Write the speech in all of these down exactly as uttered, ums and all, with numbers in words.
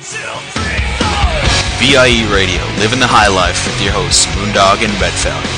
V I E Radio, living the high life with your hosts, Moondog and Red Falcon.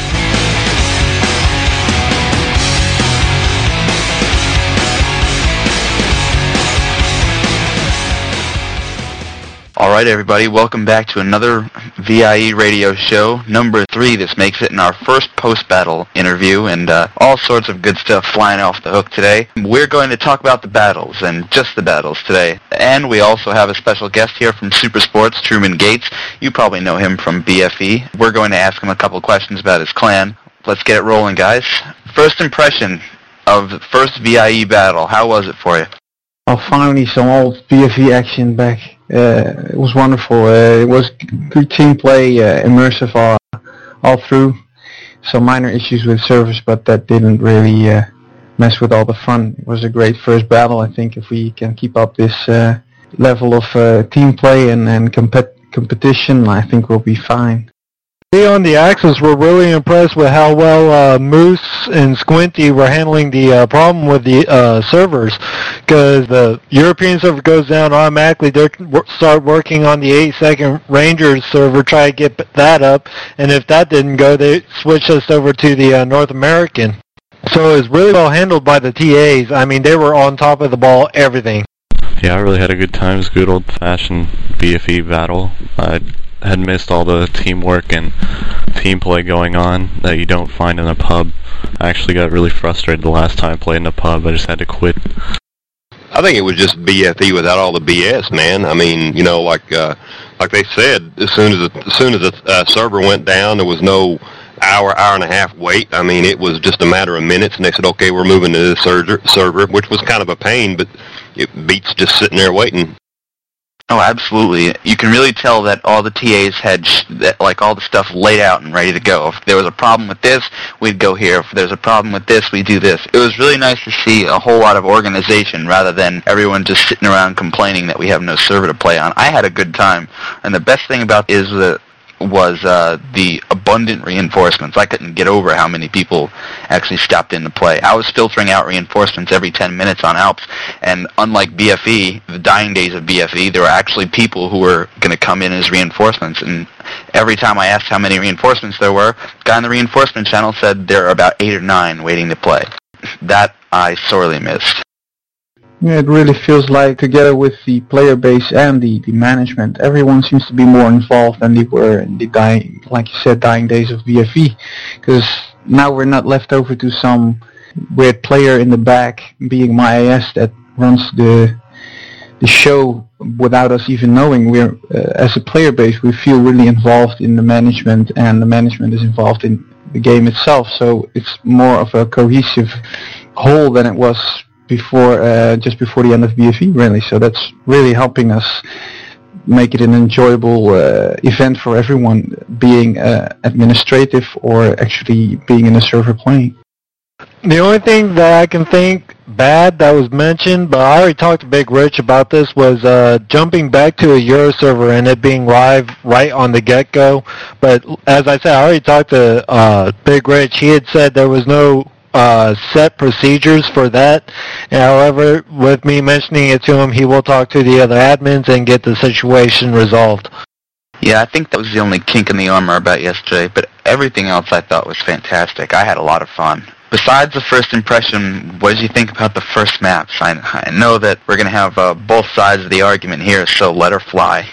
Alright everybody, welcome back to another V I E Radio show, number three. This makes it in our first post-battle interview, and uh, all sorts of good stuff flying off the hook today. We're going to talk about the battles, and just the battles today. And we also have a special guest here from Super Sports, Truman Gates. You probably know him from B F E. We're going to ask him a couple questions about his clan. Let's get it rolling, guys. First impression of the first V I E battle, how was it for you? Oh, finally some old B F E action back. Uh, it was wonderful. Uh, it was good team play, uh, immersive all, all through. Some minor issues with servers, but that didn't really uh, mess with all the fun. It was a great first battle. I think if we can keep up this uh, level of uh, team play and, and compet- competition, I think we'll be fine. We on the Axis were really impressed with how well uh, Moose and Squinty were handling the uh, problem with the uh, servers, because the European server goes down automatically. They start working on the eight second Rangers server, try to get that up, and if that didn't go, they switched us over to the uh, North American. So it was really well handled by the T As. I mean, they were on top of the ball, everything. Yeah, I really had a good time. It was a good old-fashioned B F E battle. I had missed all the teamwork and team play going on that you don't find in a pub. I actually got really frustrated the last time I played in a pub. I just had to quit. I think it was just B F E without all the B S, man. I mean, you know, like uh, like they said, as soon as the, as soon as the uh, server went down, there was no hour, hour and a half wait. I mean, it was just a matter of minutes, and they said, okay, we're moving to this server, server, which was kind of a pain, but it beats just sitting there waiting. Oh, absolutely. You can really tell that all the T As had, sh- that, like, all the stuff laid out and ready to go. If there was a problem with this, we'd go here. If there's a problem with this, we'd do this. It was really nice to see a whole lot of organization rather than everyone just sitting around complaining that we have no server to play on. I had a good time, and the best thing about it is that was uh, the abundant reinforcements. I couldn't get over how many people actually stopped in to play. I was filtering out reinforcements every ten minutes on Alps, and unlike B F E, the dying days of B F E, there were actually people who were going to come in as reinforcements, and every time I asked how many reinforcements there were, the guy on the reinforcement channel said there are about eight or nine waiting to play. That I sorely missed. Yeah, it really feels like, together with the player base and the, the management, everyone seems to be more involved than they were in the dying, like you said, dying days of B F E. Because now we're not left over to some weird player in the back being my I S that runs the the show without us even knowing. We're uh, as a player base, we feel really involved in the management, and the management is involved in the game itself. So it's more of a cohesive whole than it was before, uh, just before the end of B F E, really. So that's really helping us make it an enjoyable uh, event for everyone, being uh, administrative or actually being in a server playing. The only thing that I can think bad that was mentioned, but I already talked to Big Rich about this, was uh, jumping back to a Euro server and it being live right on the get-go. But as I said, I already talked to uh, Big Rich. He had said there was no Uh, set procedures for that. And however, with me mentioning it to him, he will talk to the other admins and get the situation resolved. Yeah, I think that was the only kink in the armor about yesterday, but everything else I thought was fantastic. I had a lot of fun. Besides the first impression, what did you think about the first maps? I, I know that we're going to have uh, both sides of the argument here, so let her fly.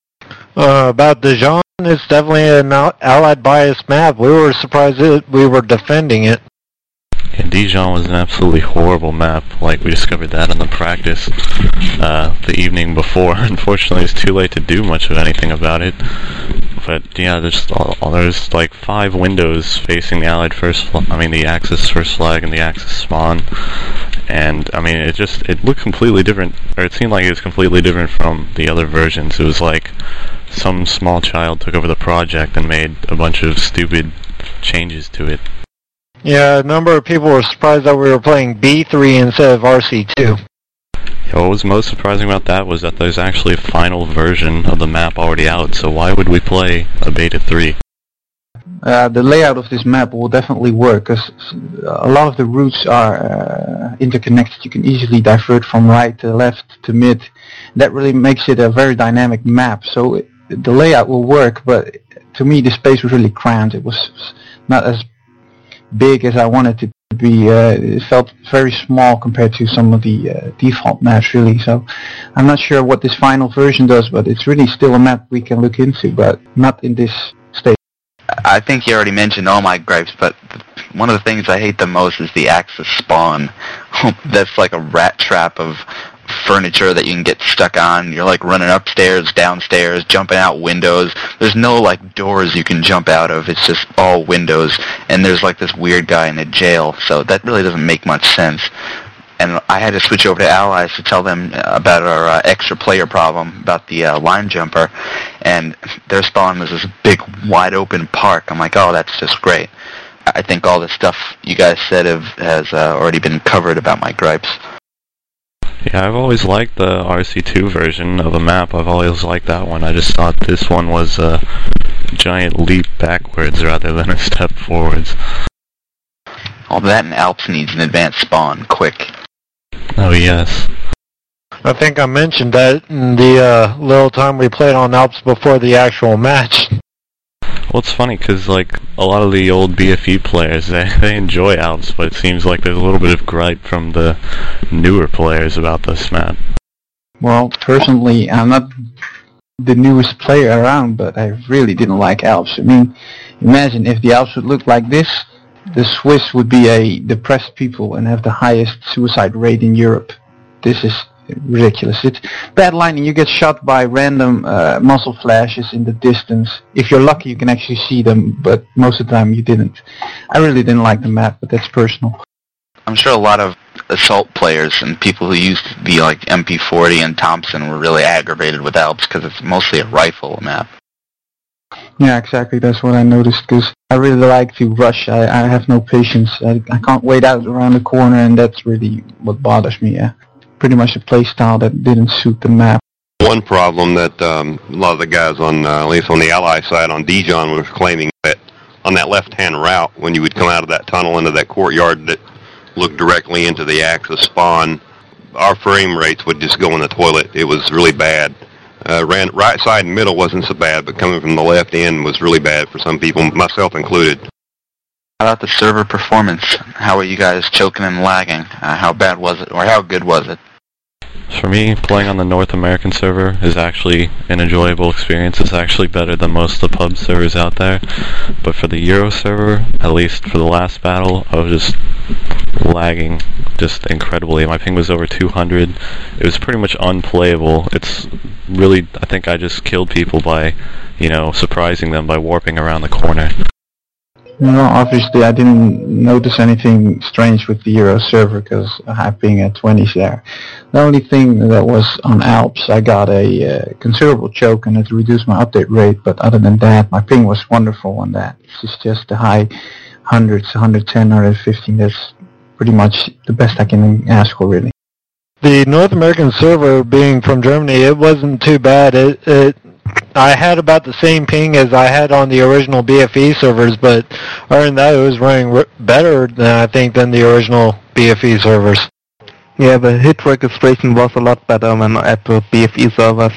Uh, about Dijon, it's definitely an allied bias map. We were surprised that we were defending it. And Dijon was an absolutely horrible map. Like, we discovered that in the practice uh, the evening before. Unfortunately, it's too late to do much of anything about it. But yeah, there's all, all, there's like five windows facing the Allied first. Fl- I mean, the Axis first flag and the Axis spawn. And I mean, it just it looked completely different, or it seemed like it was completely different from the other versions. It was like some small child took over the project and made a bunch of stupid changes to it. Yeah, a number of people were surprised that we were playing B three instead of R C two. Yeah, what was most surprising about that was that there's actually a final version of the map already out, so why would we play a beta three? Uh, the layout of this map will definitely work because a lot of the routes are uh, interconnected. You can easily divert from right to left to mid. That really makes it a very dynamic map. So it, the layout will work, but to me the space was really cramped. It was not as big as I wanted it to be. Uh, it felt very small compared to some of the uh, default maps really. So I'm not sure what this final version does, but it's really still a map we can look into, but not in this state. I think you already mentioned all my gripes, but one of the things I hate the most is the Axis spawn. That's like a rat trap of furniture that you can get stuck on. You're like running upstairs, downstairs, jumping out windows. There's no like doors you can jump out of. It's just all windows. And there's like this weird guy in a jail. So that really doesn't make much sense. And I had to switch over to Allies to tell them about our uh, extra player problem about the uh, line jumper. And their spawn was this big, wide open park. I'm like, oh, that's just great. I think all the stuff you guys said have, has uh, already been covered about my gripes. Yeah, I've always liked the R C two version of a map. I've always liked that one. I just thought this one was a giant leap backwards rather than a step forwards. All that and Alps needs an advanced spawn, quick. Oh, yes. I think I mentioned that in the uh, little time we played on Alps before the actual match. Well, it's funny because like a lot of the old B F E players, they they enjoy Alps, but it seems like there's a little bit of gripe from the newer players about this map. Well, personally, I'm not the newest player around, but I really didn't like Alps. I mean, imagine if the Alps would look like this, the Swiss would be a depressed people and have the highest suicide rate in Europe. This is ridiculous. It's bad lighting. You get shot by random uh, muzzle flashes in the distance. If you're lucky, you can actually see them, but most of the time you didn't. I really didn't like the map, but that's personal. I'm sure a lot of assault players and people who used to be like M P forty and Thompson were really aggravated with Alps because it's mostly a rifle map. Yeah, exactly. That's what I noticed because I really like to rush. I, I have no patience. I, I can't wait out around the corner, and that's really what bothers me. Yeah. Pretty much a play style that didn't suit the map. One problem that um, a lot of the guys on, uh, at least on the Ally side, on Dijon, were claiming that on that left-hand route, when you would come out of that tunnel into that courtyard that looked directly into the Axis spawn, our frame rates would just go in the toilet. It was really bad. Uh, ran right side and middle wasn't so bad, but coming from the left end was really bad for some people, myself included. How about the server performance? How are you guys choking and lagging? Uh, how bad was it, or how good was it? For me, playing on the North American server is actually an enjoyable experience. It's actually better than most of the pub servers out there. But for the Euro server, at least for the last battle, I was just lagging just incredibly. My ping was over two hundred. It was pretty much unplayable. It's really, I think I just killed people by, you know, surprising them by warping around the corner. No, obviously I didn't notice anything strange with the Euro server because I have ping at twenties there. The only thing that was on Alps, I got a uh, considerable choke and it reduced my update rate, but other than that, my ping was wonderful on that. It's just the high hundreds, one ten, one fifteen, that's pretty much the best I can ask for, really. The North American server, being from Germany, it wasn't too bad. It, it I had about the same ping as I had on the original B F E servers, but other than that, it was running r- better, than, I think, than the original B F E servers. Yeah, the hit registration was a lot better than at the B F E servers.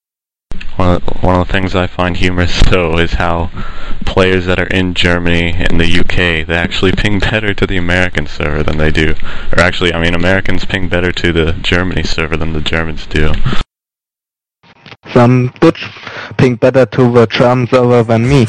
One of, the, one of the things I find humorous, though, is how players that are in Germany and the U K, they actually ping better to the American server than they do. Or actually, I mean, Americans ping better to the Germany server than the Germans do. Some Dutch ping better to the German server than me.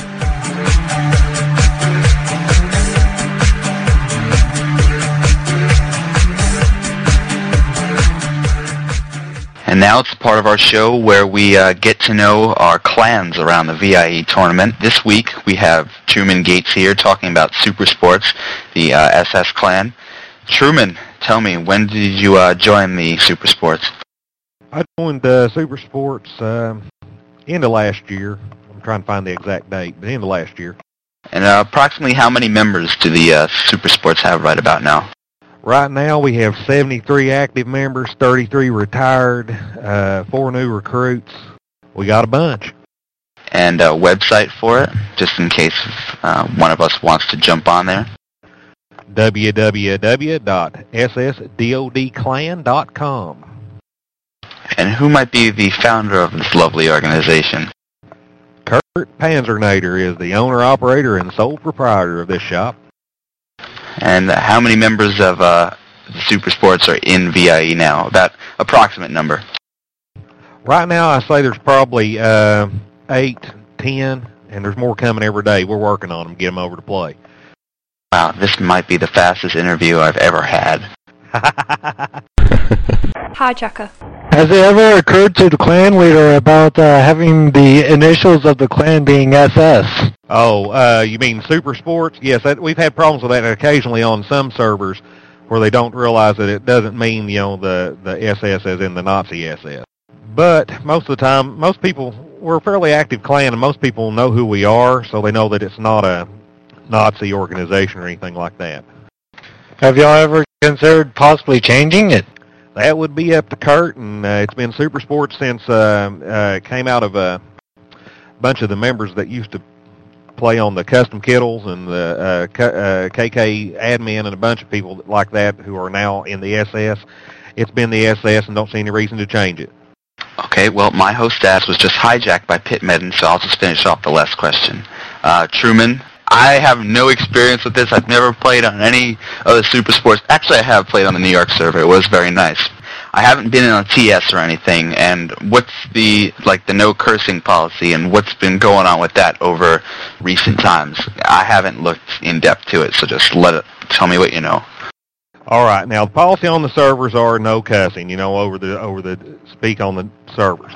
And now it's a part of our show where we uh, get to know our clans around the V I E tournament. This week we have Truman Gates here talking about Super Sports, the uh, S S clan. Truman, tell me, when did you uh, join the Super Sports? I joined uh, Super Sports uh, end of last year. I'm trying to find the exact date, but end of last year. And uh, approximately how many members do the uh, Super Sports have right about now? Right now we have seventy-three active members, thirty-three retired, uh, four new recruits. We got a bunch. and a website for it, just in case uh, one of us wants to jump on there? w w w dot s s dod clan dot com. And who might be the founder of this lovely organization? Kurt Panzernader is the owner-operator and sole proprietor of this shop. And how many members of uh, Super Sports are in V I E now? That approximate number. Right now, I say there's probably uh, eight, ten, and there's more coming every day. We're working on them, get them over to play. Wow, this might be the fastest interview I've ever had. Hijacker. Has it ever occurred to the clan leader about uh, having the initials of the clan being S S? Oh, uh, you mean Super Sports? Yes, that, we've had problems with that occasionally on some servers where they don't realize that it doesn't mean, you know, the, the S S as in the Nazi S S. But most of the time, most people, we're a fairly active clan, and most people know who we are, so they know that it's not a Nazi organization or anything like that. Have y'all ever considered possibly changing it? That would be up to Kurt, and uh, it's been Super Sports since uh, uh, it came out of a bunch of the members that used to play on the custom Kittles and the uh, K, uh, K K admin and a bunch of people like that who are now in the S S. It's been the S S, and don't see any reason to change it. Okay, well, my host status was just hijacked by Pitmedden, so I'll just finish off the last question. Uh, Truman, I have no experience with this. I've never played on any of the Super Sports. Actually, I have played on the New York server. It was very nice. I haven't been in a T S or anything, and what's the, like, the no cursing policy, and what's been going on with that over recent times? I haven't looked in depth to it, so just let it, tell me what you know. All right. Now, the policy on the servers are no cussing, you know, over the over the speak on the servers.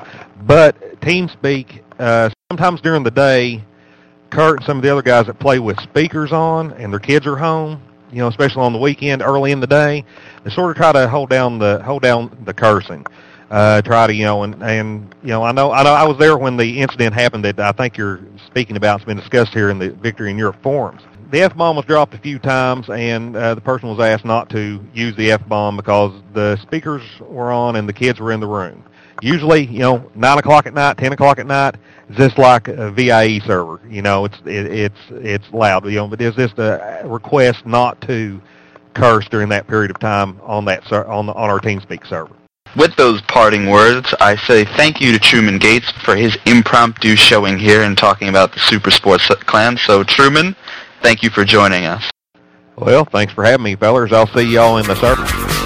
But TeamSpeak, uh, sometimes during the day, Kurt and some of the other guys that play with speakers on and their kids are home, you know, especially on the weekend, early in the day, they sort of try to hold down the hold down the cursing. Uh, try to, you know, and, and you know, I know I know I was there when the incident happened that I think you're speaking about. It's been discussed here in the Victory in Europe forums. The F-bomb was dropped a few times, and uh, the person was asked not to use the F-bomb because the speakers were on and the kids were in the room. Usually, you know, nine o'clock at night, ten o'clock at night, is just like a V I E server. You know, it's it, it's it's loud. You know, but it's just a request not to curse during that period of time on that ser- on the, on our TeamSpeak server. With those parting words, I say thank you to Truman Gates for his impromptu showing here and talking about the Super Sports clan. So, Truman, thank you for joining us. Well, thanks for having me, fellers. I'll see y'all in the server.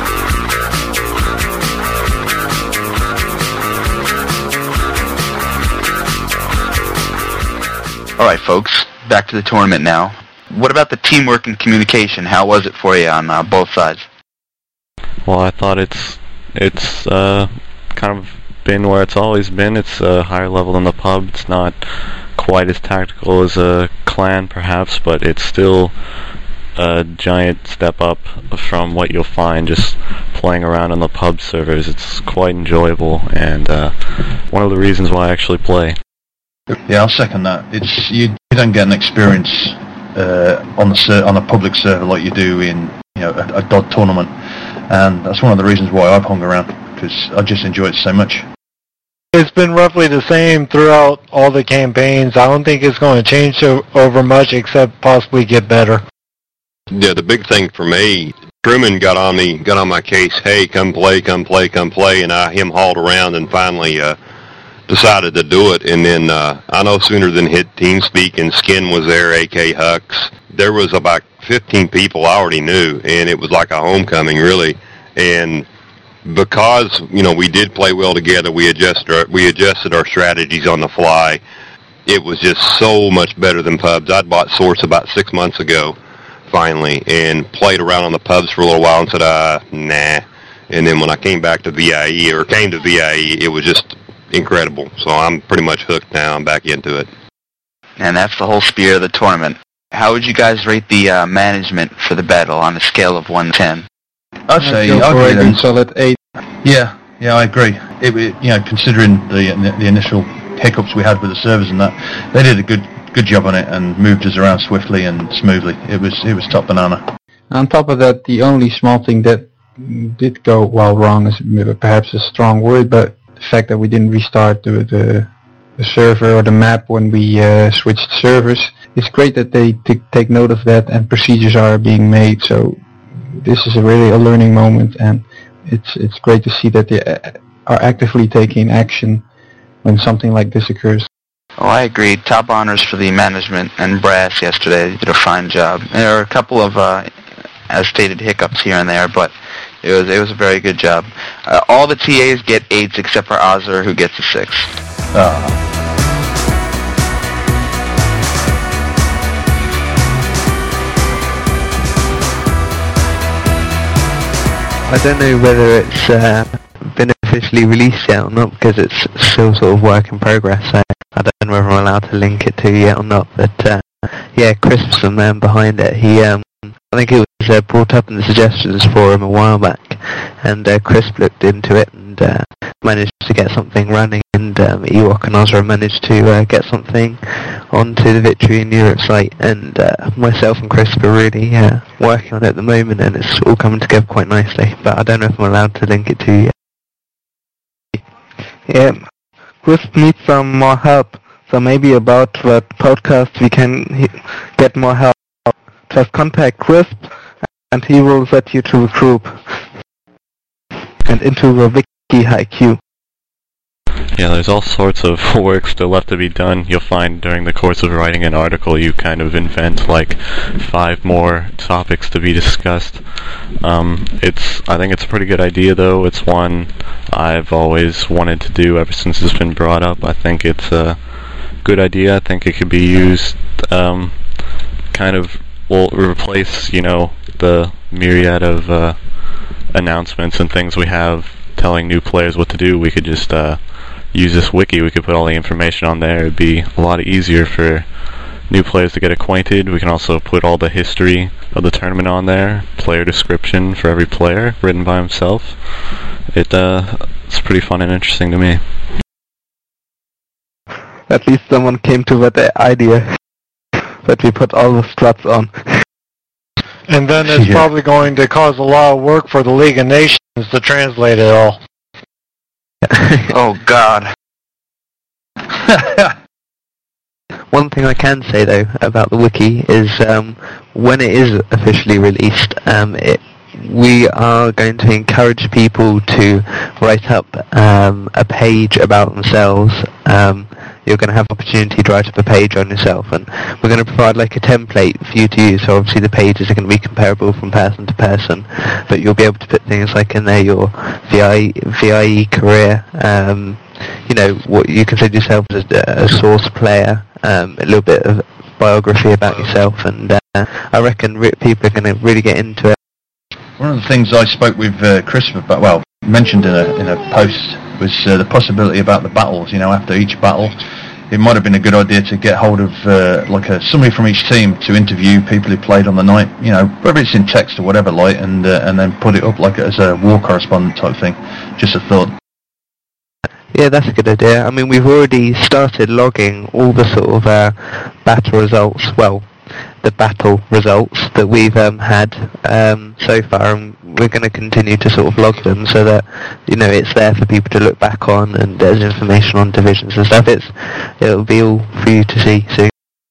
All right, folks, back to the tournament now. What about the teamwork and communication? How was it for you on uh, both sides? Well, I thought it's it's uh, kind of been where it's always been. It's a higher level than the pub. It's not quite as tactical as a clan, perhaps, but it's still a giant step up from what you'll find just playing around on the pub servers. It's quite enjoyable, and uh, one of the reasons why I actually play. Yeah, I'll second that. It's you, you don't get an experience uh, on the ser- on a public server like you do in you know a, a D O D tournament, and that's one of the reasons why I've hung around, because I just enjoy it so much. It's been roughly the same throughout all the campaigns. I don't think it's going to change o- over much, except possibly get better. Yeah, the big thing for me, Truman got on me, got on my case. Hey, come play, come play, come play, and I him hauled around and finally uh, decided to do it. And then uh, I no sooner than hit TeamSpeak and Skin was there, A K Hux. There was about fifteen people I already knew, and it was like a homecoming, really. And because you know we did play well together, we adjusted our, we adjusted our strategies on the fly. It was just so much better than pubs. I'd bought Source about six months ago, finally, and played around on the pubs for a little while and said, uh, nah. And then when I came back to V I E, or came to V I E, it was just incredible. So I'm pretty much hooked now. I'm back into it. And that's the whole spirit of the tournament. How would you guys rate the uh, management for the battle on a scale of one to ten? I'd say I'd go I'd for agree a then. good solid eight. Yeah, yeah, I agree. It, it, you know, considering the the initial hiccups we had with the servers and that, they did a good good job on it and moved us around swiftly and smoothly. It was it was top banana. On top of that, the only small thing that did go well wrong is perhaps a strong word, but the fact that we didn't restart the the, the server or the map when we uh, switched servers. It's great that they t- take note of that and procedures are being made. So this is a really a learning moment, and it's it's great to see that they are actively taking action when something like this occurs. Oh, I agree. Top honors for the management and brass yesterday. They did a fine job. There were a couple of, uh, as stated, hiccups here and there, but it was it was a very good job. Uh, all the T As get eights except for Ozzer, who gets a six. Oh. I don't know whether it's uh, been officially released yet or not, because it's still sort of work in progress, so I don't know whether I'm allowed to link it to you yet or not, but uh, yeah, Crisp's the man behind it. He, um, I think it was uh, brought up in the suggestions forum a while back, and uh, Crisp looked into it and uh, managed to get something running, and um, Ewok and Ozra managed to uh, get something onto the Victory in Europe site, and uh, myself and Crisp are really uh, working on it at the moment, and it's all coming together quite nicely, but I don't know if I'm allowed to link it to you yet. Yeah, Crisp needs some more help, so maybe about that podcast we can he- get more help. Just contact Crisp, and he will set you to the group and into the Wiki Haiku. Yeah, there's all sorts of work still left to be done. You'll find during the course of writing an article you kind of invent like five more topics to be discussed. Um, it's I think it's a pretty good idea though. It's one I've always wanted to do ever since it's been brought up. I think it's a good idea. I think it could be used um, kind of will replace, you know, the myriad of uh, announcements and things we have telling new players what to do. We could just uh, use this wiki. We could put all the information on there. It'd be a lot easier for new players to get acquainted. We can also put all the history of the tournament on there, player description for every player written by himself. It uh, it's pretty fun and interesting to me. At least someone came to that idea that we put all the struts on. And then it's Yeah. probably going to cause a lot of work for the League of Nations to translate it all. Oh, God. One thing I can say though about the wiki is um, when it is officially released, um, it, we are going to encourage people to write up um, a page about themselves. Um, you're going to have opportunity to write up a page on yourself, and we're going to provide like a template for you to use. So obviously the pages are going to be comparable from person to person, but you'll be able to put things like in there your V I E career, um, you know, what you consider yourself as a, a source player, um, a little bit of biography about yourself, and uh, I reckon re- people are going to really get into it. One of the things I spoke with uh, Chris about, well, mentioned in a in a post, was uh, the possibility about the battles. You know, after each battle, it might have been a good idea to get hold of uh, like a somebody from each team to interview people who played on the night. You know, whether it's in text or whatever, like, and uh, and then put it up like as a war correspondent type thing. Just a thought. Yeah, that's a good idea. I mean, we've already started logging all the sort of uh, battle results, well, the battle results that we've um, had um, so far, and we're going to continue to sort of log them so that, you know, it's there for people to look back on, and there's information on divisions and stuff. It's, it'll be all for you to see soon.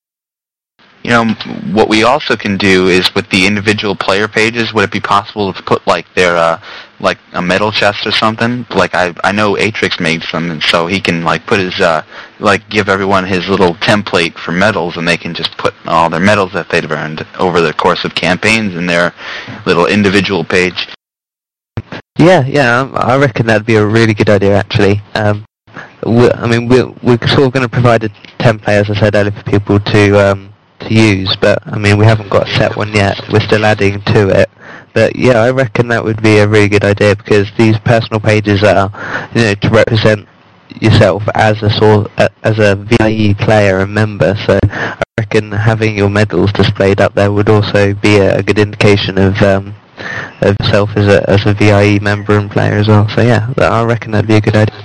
You know, what we also can do is with the individual player pages, would it be possible to put like their, uh, like a medal chest or something? Like I, I know Atrix makes them, and so he can like put his, uh, like give everyone his little template for medals, and they can just put all their medals that they've earned over the course of campaigns in their little individual page. Yeah, yeah, I reckon that'd be a really good idea actually. Um, we, I mean, we're, we're sort of going to provide a template, as I said earlier, for people to um, to use, but I mean, we haven't got a set one yet. We're still adding to it. But yeah, I reckon that would be a really good idea, because these personal pages are, you know, to represent yourself as a sort, as a V I E player and member. So I reckon having your medals displayed up there would also be a, a good indication of um, of yourself as a as a V I E member and player as well. So yeah, I reckon that'd be a good idea.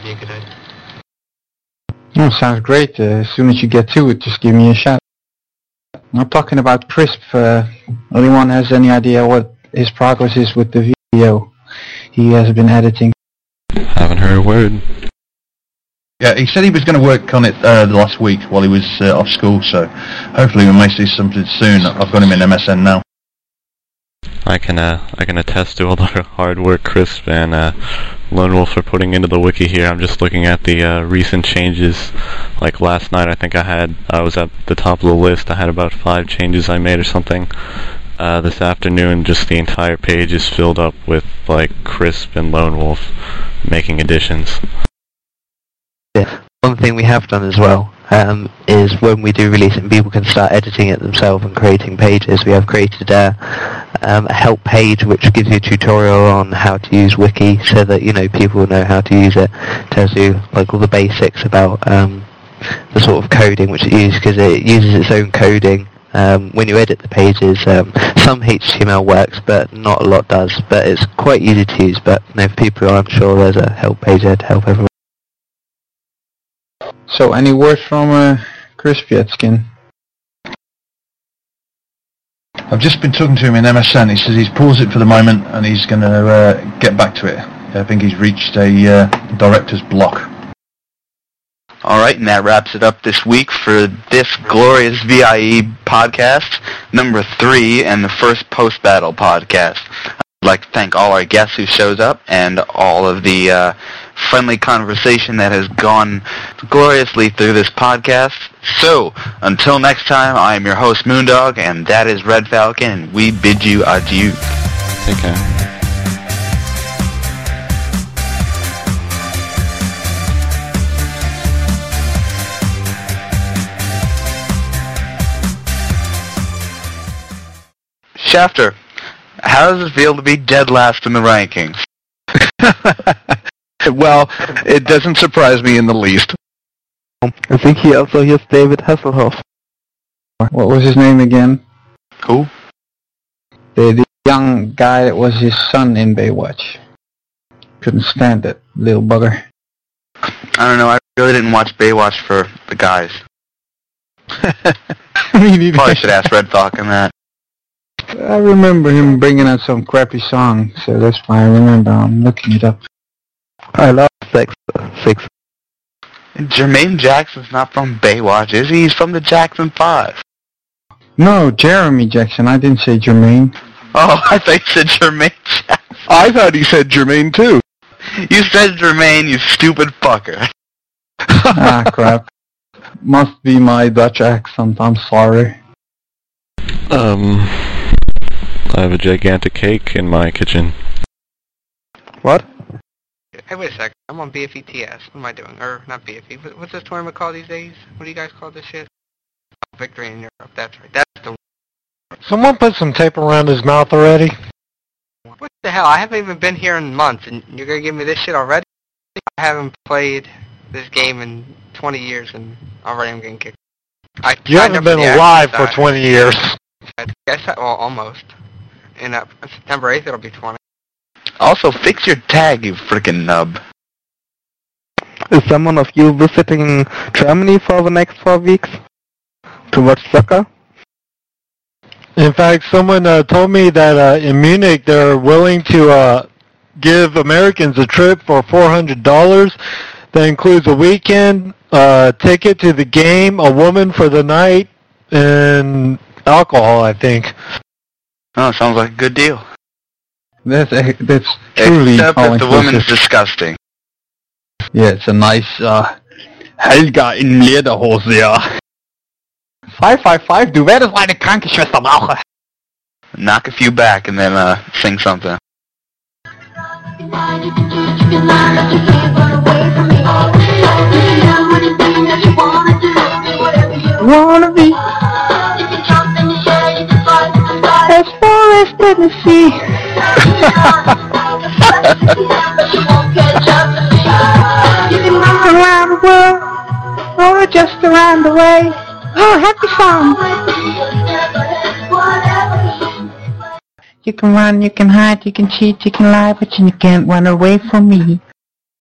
Oh, sounds great. Uh, as soon as you get to it, just give me a shout. I'm talking about Crisp. Uh, anyone has any idea what his progress is with the video he has been editing? Haven't heard a word. Yeah, he said he was going to work on it uh, the last week while he was uh, off school, so hopefully we may see something soon. I've got him in M S N now. I can uh, I can attest to all the hard work Crisp and uh, Lone Wolf are putting into the wiki here. I'm just looking at the uh, recent changes. Like last night, I think I had I was at the top of the list. I had about five changes I made or something. Uh, this afternoon, just the entire page is filled up with like Crisp and Lone Wolf making additions. Yeah. One thing we have done as well um, is when we do release it and people can start editing it themselves and creating pages, we have created a, um, a help page which gives you a tutorial on how to use Wiki so that you know people know how to use it. It tells you like all the basics about um, the sort of coding which it uses, because it uses its own coding. Um, when you edit the pages, um, some H T M L works, but not a lot does. But it's quite easy to use. But you know, for people who aren't sure, there's a help page there to help everyone. So, any words from uh, Crisp yet, Skin? I've just been talking to him in M S N. He says he's paused it for the moment and he's going to uh, get back to it. I think he's reached a uh, director's block. Alright, and that wraps it up this week for this glorious V I E podcast, number three, and the first post-battle podcast. I'd like to thank all our guests who shows up, and all of the uh, friendly conversation that has gone gloriously through this podcast. So, until next time, I am your host, Moondog, and that is Red Falcon, and we bid you adieu. Take care. Shafter, how does it feel to be dead last in the rankings? Well, it doesn't surprise me in the least. I think he also hears David Hasselhoff. What was his name again? Who? The, the young guy that was his son in Baywatch. Couldn't stand it, little bugger. I don't know, I really didn't watch Baywatch for the guys. Probably should ask Red Falcon that. I remember him bringing out some crappy song, so that's why I remember. I'm looking it up. I love Six. Six. Jermaine Jackson's not from Baywatch, is he? He's from the Jackson Five. No, Jeremy Jackson. I didn't say Jermaine. Oh, I thought you said Jermaine Jackson. I thought he said Jermaine too. You said Jermaine, you stupid fucker. Ah, crap. Must be my Dutch accent. I'm sorry. Um, I have a gigantic cake in my kitchen. What? Hey, wait a sec. I'm on B F E T S. What am I doing? Or, not B F E. What's this tournament called these days? What do you guys call this shit? Oh, Victory in Europe. That's right. That's the one. Someone put some tape around his mouth already. What the hell? I haven't even been here in months, and you're gonna give me this shit already? I haven't played this game in twenty years, and already I'm getting kicked. I You haven't been alive for twenty years. I guess I, well, almost. In uh, September eighth, it'll be twenty. Also, fix your tag, you frickin' nub. Is someone of you visiting Germany for the next four weeks to watch soccer? In fact, someone uh, told me that uh, in Munich they're willing to uh, give Americans a trip for four hundred dollars. That includes a weekend, uh, ticket to the game, a woman for the night, and alcohol, I think. Oh, sounds like a good deal. That's that's truly Except all if the inclusive. woman's disgusting. Yeah, it's a nice uh, Helga in Lederhose, ja. five five five, du werdest eine Krankenschwester brauchen. Knock a few back and then uh, sing something. Wanna be as far as Tennessee. You can run around the world, or just around the way. Oh, happy song. You can run, you can hide, you can cheat, you can lie, but you can't run away from me.